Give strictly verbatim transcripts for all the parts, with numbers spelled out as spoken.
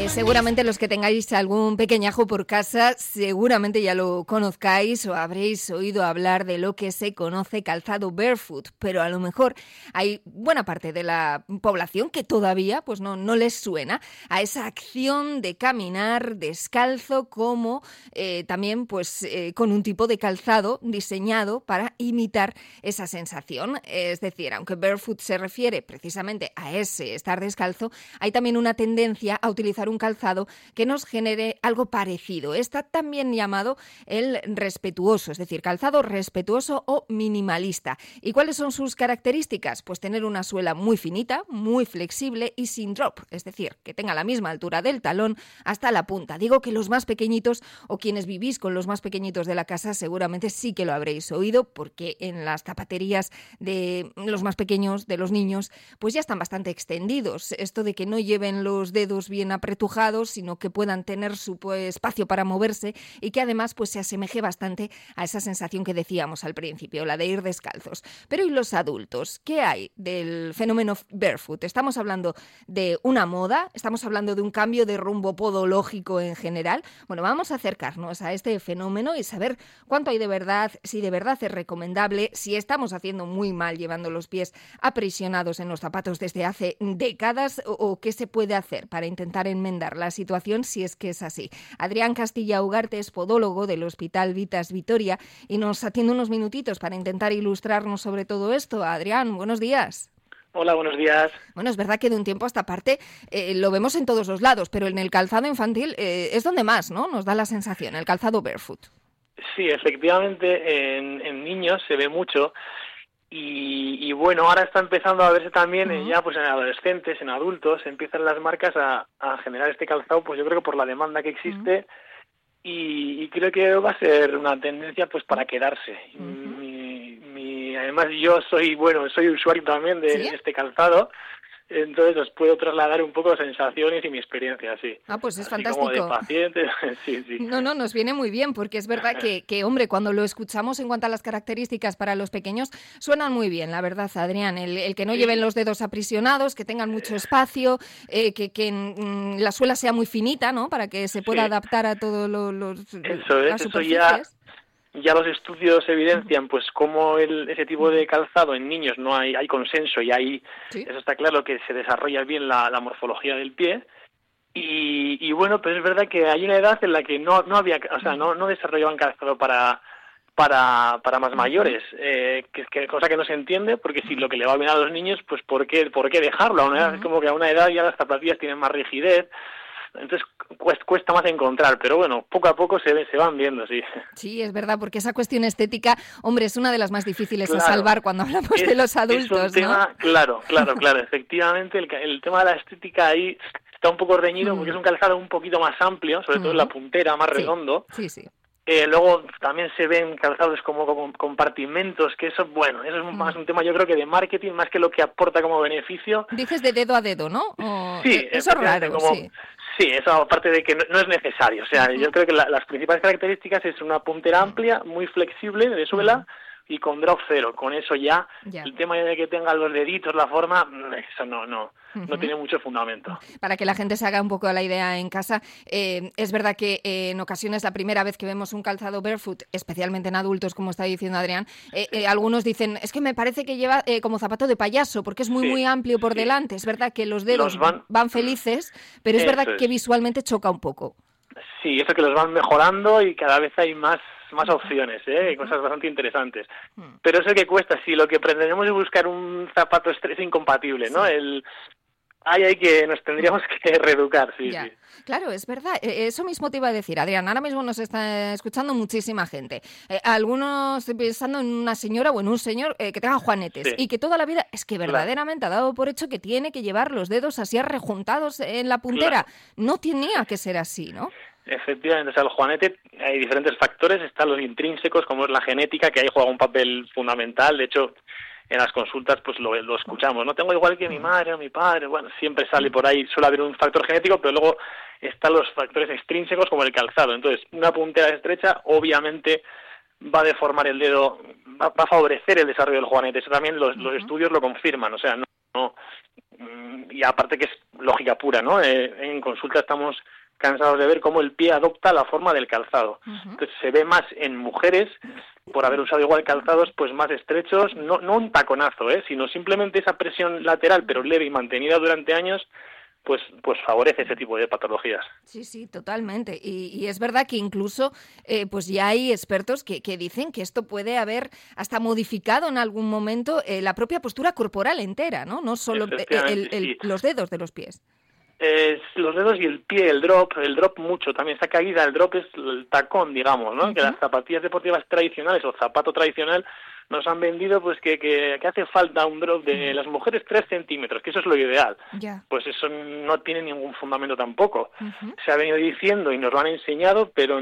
Eh, seguramente los que tengáis algún pequeñajo por casa, seguramente ya lo conozcáis o habréis oído hablar de lo que se conoce calzado barefoot, pero a lo mejor hay buena parte de la población que todavía pues no, no les suena a esa acción de caminar descalzo, como eh, también pues eh, con un tipo de calzado diseñado para imitar esa sensación. Es decir, aunque barefoot se refiere precisamente a ese estar descalzo, hay también una tendencia a utilizar un calzado que nos genere algo parecido. Está también llamado el respetuoso, es decir, calzado respetuoso o minimalista. ¿Y cuáles son sus características? Pues tener una suela muy finita, muy flexible y sin drop, es decir, que tenga la misma altura del talón hasta la punta. Digo que los más pequeñitos o quienes vivís con los más pequeñitos de la casa seguramente sí que lo habréis oído, porque en las zapaterías de los más pequeños, de los niños, pues ya están bastante extendidos. Esto de que no lleven los dedos bien apretujados, sino que puedan tener su pues, espacio para moverse y que además pues se asemeje bastante a esa sensación que decíamos al principio, la de ir descalzos. Pero ¿y los adultos? ¿Qué hay del fenómeno barefoot? ¿Estamos hablando de una moda? ¿Estamos hablando de un cambio de rumbo podológico en general? Bueno, vamos a acercarnos a este fenómeno y saber cuánto hay de verdad, si de verdad es recomendable, si estamos haciendo muy mal llevando los pies aprisionados en los zapatos desde hace décadas, o, o qué se puede hacer para intentar enmendar la situación si es que es así. Adrián Castilla Ugarte es podólogo del Hospital Vitas Vitoria y nos atiende unos minutitos para intentar ilustrarnos sobre todo esto. Adrián, buenos días. Hola, buenos días. Bueno, es verdad que de un tiempo a esta parte eh, lo vemos en todos los lados, pero en el calzado infantil eh, es donde más, ¿no?, nos da la sensación, el calzado barefoot. Sí, efectivamente, en, en niños se ve mucho. Y, y bueno, ahora está empezando a verse también uh-huh. ya pues en adolescentes, en adultos, empiezan las marcas a, a generar este calzado, pues yo creo que por la demanda que existe, uh-huh. y, y creo que va a ser una tendencia pues para quedarse. Uh-huh. Mi, mi, además yo soy, bueno, soy usuario también de, ¿Sí? de este calzado, entonces os puedo trasladar un poco sensaciones y mi experiencia, sí. Ah, pues es Así fantástico. Como de pacientes, sí, sí. No, no, nos viene muy bien, porque es verdad que, que, hombre, cuando lo escuchamos en cuanto a las características para los pequeños, suenan muy bien, la verdad, Adrián. El, el que no sí. lleven los dedos aprisionados, que tengan mucho espacio, eh, que, que mm, la suela sea muy finita, ¿no?, para que se pueda sí. adaptar a todos lo, los eso las es, superficies. Eso ya... Ya los estudios evidencian pues cómo el, ese tipo de calzado en niños no hay hay consenso y hay ¿Sí? eso está claro, que se desarrolla bien la, la morfología del pie y, y bueno, pero es verdad que hay una edad en la que no no había, o sea, no no desarrollaban calzado para para para más mayores, eh, que, que cosa que no se entiende, porque si lo que le va bien a los niños, pues por qué por qué dejarlo a una edad, es como que a una edad ya las zapatillas tienen más rigidez. Entonces cuesta, cuesta más encontrar, pero bueno, poco a poco se, se van viendo, sí. Sí, es verdad, porque esa cuestión estética, hombre, es una de las más difíciles claro, a salvar cuando hablamos es, de los adultos, es un tema, ¿no? Claro, claro, claro, efectivamente, el, el tema de la estética ahí está un poco reñido, mm. porque es un calzado un poquito más amplio, sobre mm. todo en la puntera, más sí, redondo. Sí, sí. Eh, luego también se ven calzados como, como compartimentos, que eso, bueno, eso es más un tema yo creo que de marketing, más que lo que aporta como beneficio. Dices de dedo a dedo, ¿no? O... Sí, eso es raro, como, sí. Sí, eso aparte de que no, no es necesario. O sea, uh-huh. yo creo que la, las principales características es una puntera amplia, muy flexible de suela, uh-huh. y con drop cero. Con eso ya, yeah. el tema de que tenga los deditos, la forma, eso no, no, uh-huh. no tiene mucho fundamento. Para que la gente se haga un poco la idea en casa, eh, es verdad que eh, en ocasiones la primera vez que vemos un calzado barefoot, especialmente en adultos, como está diciendo Adrián, eh, sí. eh, algunos dicen, es que me parece que lleva eh, como zapato de payaso, porque es muy, sí. muy amplio por sí. delante. Es verdad que los dedos los van... van felices, pero es verdad es. que visualmente choca un poco. Sí, eso que los van mejorando y cada vez hay más más opciones, ¿eh? Cosas bastante interesantes. Pero eso que cuesta, si lo que pretendemos es buscar un zapato estrés incompatible, ¿no? Sí. El Ahí hay que, nos tendríamos que reeducar, sí, ya. sí. Claro, es verdad. Eso mismo te iba a decir, Adrián. Ahora mismo nos está escuchando muchísima gente. Eh, algunos pensando en una señora o en un señor eh, que tenga juanetes sí. y que toda la vida es que verdaderamente claro. ha dado por hecho que tiene que llevar los dedos así arrejuntados en la puntera. Claro. No tenía que ser así, ¿no? Efectivamente, o sea, el juanete, hay diferentes factores, están los intrínsecos, como es la genética, que ahí juega un papel fundamental. De hecho, en las consultas pues lo, lo escuchamos, no tengo igual que mi madre o mi padre, bueno, siempre sale por ahí, suele haber un factor genético, pero luego están los factores extrínsecos como el calzado. Entonces, una puntera estrecha obviamente va a deformar el dedo, va, va a favorecer el desarrollo del juanete. Eso también los, uh-huh. los estudios lo confirman, o sea, no no. Y aparte que es lógica pura, ¿no? Eh, en consulta estamos cansados de ver cómo el pie adopta la forma del calzado. Uh-huh. Entonces se ve más en mujeres, por haber usado igual calzados pues más estrechos, no, no un taconazo, ¿eh? Sino simplemente esa presión lateral pero leve y mantenida durante años, pues pues favorece ese tipo de patologías. Sí, sí, totalmente. Y, y es verdad que incluso eh, pues ya hay expertos que, que dicen que esto puede haber hasta modificado en algún momento eh, la propia postura corporal entera, ¿no? No solo el, el, el, sí. los dedos de los pies. Eh, los dedos y el pie, el drop, el drop mucho también, esa caída, el drop es el tacón, digamos, ¿no? Uh-huh. Que las zapatillas deportivas tradicionales o zapato tradicional nos han vendido pues que, que, que hace falta un drop de las mujeres tres centímetros, que eso es lo ideal. Yeah. Pues eso no tiene ningún fundamento tampoco. Uh-huh. Se ha venido diciendo y nos lo han enseñado, pero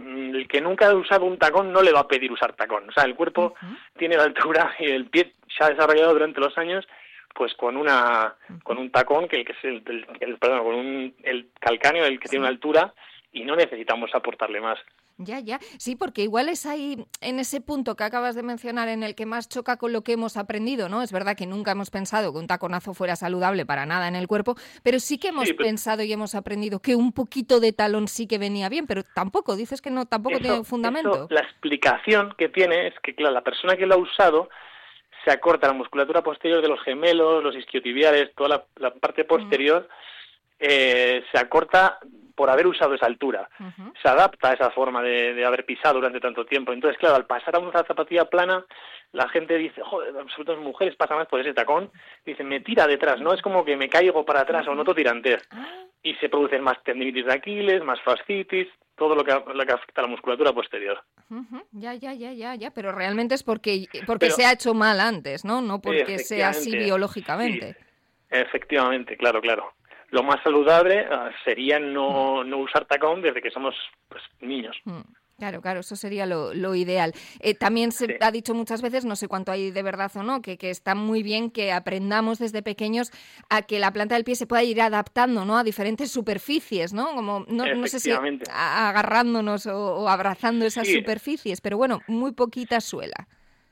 el que nunca ha usado un tacón no le va a pedir usar tacón. O sea, el cuerpo uh-huh. tiene la altura y el pie se ha desarrollado durante los años pues con una con un tacón que, que es el, el, el perdón, con un el calcáneo, el que sí. tiene una altura, y no necesitamos aportarle más. Ya, ya. Sí, porque igual es ahí, en ese punto que acabas de mencionar, en el que más choca con lo que hemos aprendido, ¿no? Es verdad que nunca hemos pensado que un taconazo fuera saludable para nada en el cuerpo, pero sí que hemos sí, pero... pensado y hemos aprendido que un poquito de talón sí que venía bien, pero tampoco, dices que no, tampoco eso, tiene fundamento. Eso, la explicación que tiene es que, claro, la persona que lo ha usado se acorta la musculatura posterior de los gemelos, los isquiotibiales, toda la, la parte posterior, uh-huh. eh, se acorta por haber usado esa altura. Uh-huh. Se adapta a esa forma de, de haber pisado durante tanto tiempo. Entonces, claro, al pasar a una zapatilla plana, la gente dice, joder, sobre todo las mujeres pasan más por ese tacón, dicen, me tira detrás, ¿no? Es como que me caigo para atrás uh-huh. o noto tirantez. Uh-huh. Y se producen más tendinitis de Aquiles, más fascitis, todo lo que, lo que afecta a la musculatura posterior. Uh-huh. Ya, ya, ya, ya, ya, pero realmente es porque, porque pero, se ha hecho mal antes, ¿no? No porque sea así biológicamente. Sí, efectivamente, claro, claro. Lo más saludable uh, sería no, no usar tacón desde que somos pues, niños. Mm. Claro, claro, eso sería lo, lo ideal. Eh, también se sí. ha dicho muchas veces, no sé cuánto hay de verdad o no, que, que está muy bien que aprendamos desde pequeños a que la planta del pie se pueda ir adaptando, ¿no? A diferentes superficies, ¿no? Como no, no sé si a, agarrándonos o, o abrazando esas sí. superficies, pero bueno, muy poquita suela.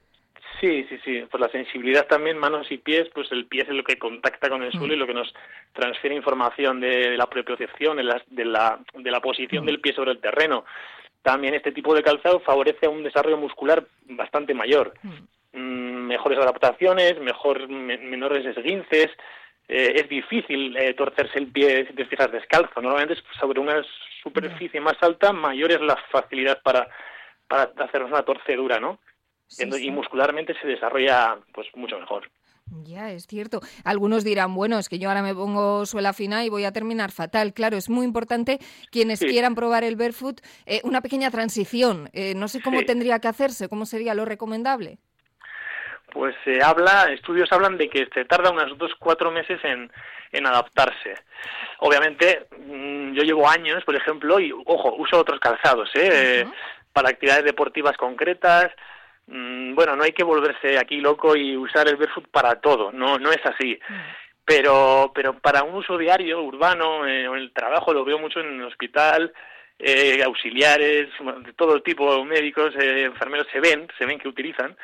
Sí, sí, sí. Pues la sensibilidad también, manos y pies, pues el pie es lo que contacta con el suelo mm. y lo que nos transfiere información de, de la propiocepción, de la, de la, de la posición mm. del pie sobre el terreno. También este tipo de calzado favorece un desarrollo muscular bastante mayor. Mm. Mm, mejores adaptaciones, mejor, me, menores esguinces. Eh, es difícil eh, torcerse el pie si te fijas descalzo. Normalmente sobre una superficie más alta, mayor es la facilidad para, para hacernos una torcedura, ¿no? Sí, y sí. muscularmente se desarrolla pues mucho mejor. Ya, es cierto. Algunos dirán, bueno, es que yo ahora me pongo suela fina y voy a terminar fatal. Claro, es muy importante, quienes sí. quieran probar el barefoot, eh, una pequeña transición. Eh, no sé cómo sí. tendría que hacerse, ¿cómo sería lo recomendable? Pues se habla, estudios hablan de que se tarda unos dos, cuatro meses en, en adaptarse. Obviamente, yo llevo años, por ejemplo, y, ojo, uso otros calzados, ¿eh? Uh-huh. eh para actividades deportivas concretas. Bueno, no hay que volverse aquí loco y usar el barefoot para todo, no no es así. Pero pero para un uso diario, urbano, eh, en el trabajo lo veo mucho en el hospital, eh, auxiliares, de todo tipo, médicos, eh, enfermeros, se ven, se ven que utilizan.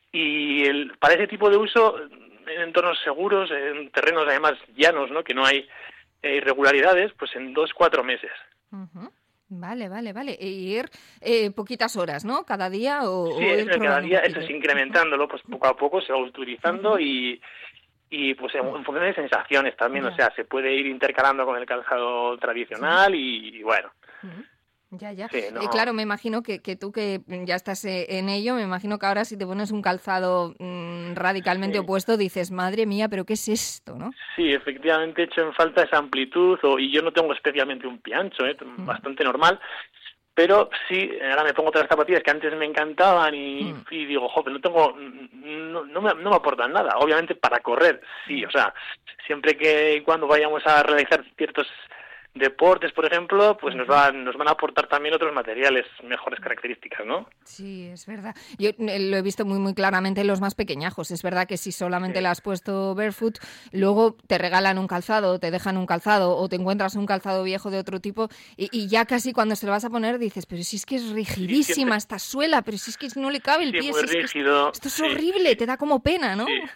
Y el, para ese tipo de uso, en entornos seguros, en terrenos además llanos, ¿no? Que no hay eh, irregularidades, pues en dos, cuatro meses. Uh-huh. Vale, vale, vale. E ir eh, poquitas horas, ¿no? Cada día o... Sí, o eso, cada día, eso es incrementándolo, pues poco a poco se va utilizando uh-huh. y, y pues en, en función de sensaciones también, uh-huh. o sea, se puede ir intercalando con el calzado tradicional uh-huh. y, y bueno... Uh-huh. Ya, ya. Sí, no. eh, claro, me imagino que, que tú que ya estás eh, en ello, me imagino que ahora si te pones un calzado mmm, radicalmente sí. opuesto, dices, madre mía, ¿pero qué es esto, no? Sí, efectivamente he hecho en falta esa amplitud, o, y yo no tengo especialmente un pie ancho, ¿eh? Mm. bastante normal, pero sí, ahora me pongo otras zapatillas que antes me encantaban y, mm. y digo, joder, no tengo, no, no, me, no me aportan nada. Obviamente para correr, sí, o sea, siempre que y cuando vayamos a realizar ciertos deportes, por ejemplo, pues nos van nos van a aportar también otros materiales, mejores características, ¿no? Sí, es verdad. Yo lo he visto muy muy claramente en los más pequeñajos. Es verdad que si solamente sí. le has puesto barefoot, luego te regalan un calzado, te dejan un calzado o te encuentras un calzado viejo de otro tipo y, y ya casi cuando se lo vas a poner dices, pero si es que es rigidísima sí, esta suela, pero si es que no le cabe el sí, pie, muy si rígido. Es que esto es sí, horrible, sí. te da como pena, ¿no? Sí.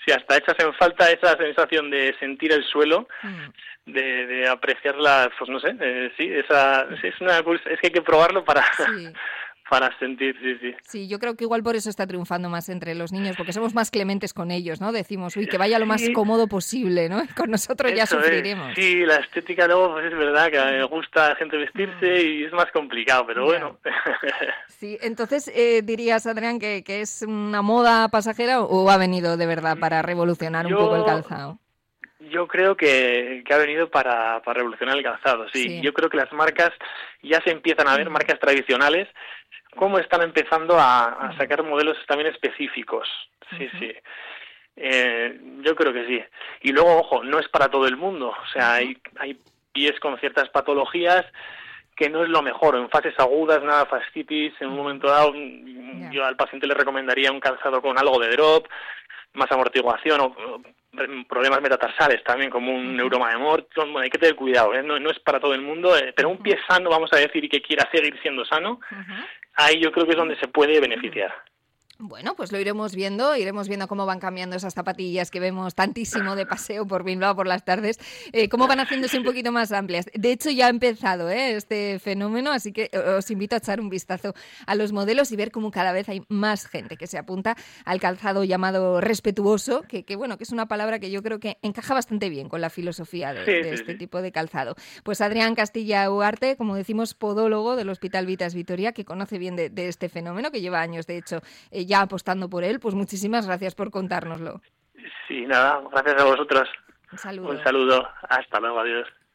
sí, hasta echas en falta esa sensación de sentir el suelo, mm. de, de apreciar la, pues no sé, eh, sí, esa, sí, es una, es que hay que probarlo para... Sí. Para sentir, sí, sí. Sí, yo creo que igual por eso está triunfando más entre los niños, porque somos más clementes con ellos, ¿no? Decimos, uy, que vaya lo más sí. cómodo posible, ¿no? Con nosotros eso ya sufriremos. Es. Sí, la estética luego, pues es verdad que me gusta a la gente vestirse mm. y es más complicado, pero yeah. bueno. Sí, entonces, eh, dirías, Adrián, que, que es una moda pasajera o ha venido de verdad para revolucionar yo... un poco el calzado. Yo creo que, que ha venido para, para revolucionar el calzado, sí. sí. Yo creo que las marcas ya se empiezan a ver, marcas tradicionales, cómo están empezando a, a sacar modelos también específicos. Sí, uh-huh. sí. Eh, yo creo que sí. Y luego, ojo, no es para todo el mundo. O sea, uh-huh. hay, hay pies con ciertas patologías que no es lo mejor. En fases agudas, nada, fascitis, en un momento dado, yeah. yo al paciente le recomendaría un calzado con algo de drop, más amortiguación o, o problemas metatarsales también, como un uh-huh. neuroma de Morton. Bueno, hay que tener cuidado, ¿eh? no, no es para todo el mundo, eh, pero un pie sano, vamos a decir, y que quiera seguir siendo sano, uh-huh. ahí yo creo que es donde se puede beneficiar. Bueno, pues lo iremos viendo, iremos viendo cómo van cambiando esas zapatillas que vemos tantísimo de paseo por Bilbao por las tardes, eh, cómo van haciéndose un poquito más amplias. De hecho, ya ha empezado ¿eh? este fenómeno, así que os invito a echar un vistazo a los modelos y ver cómo cada vez hay más gente que se apunta al calzado llamado respetuoso, que, que bueno, que es una palabra que yo creo que encaja bastante bien con la filosofía de, sí, de sí, este sí. tipo de calzado. Pues Adrián Castilla Ugarte, como decimos, podólogo del Hospital Vitas Vitoria, que conoce bien de, de este fenómeno, que lleva años, de hecho, eh, ya apostando por él, pues muchísimas gracias por contárnoslo. Sí, nada, gracias a vosotros. Un saludo. Un saludo, hasta luego, adiós.